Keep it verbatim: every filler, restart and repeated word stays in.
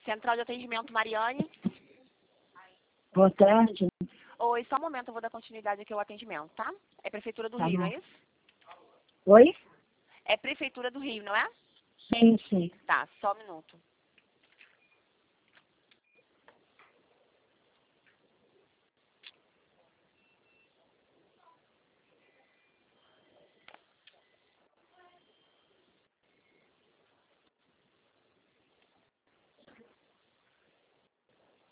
Central de Atendimento, Mariane. Boa tarde. Oi, só um momento, eu vou dar continuidade aqui ao atendimento, tá? É Prefeitura do Tá Rio, bom. não é isso? Oi? É Prefeitura do Rio, não é? Sim, sim. Tá, só um minuto.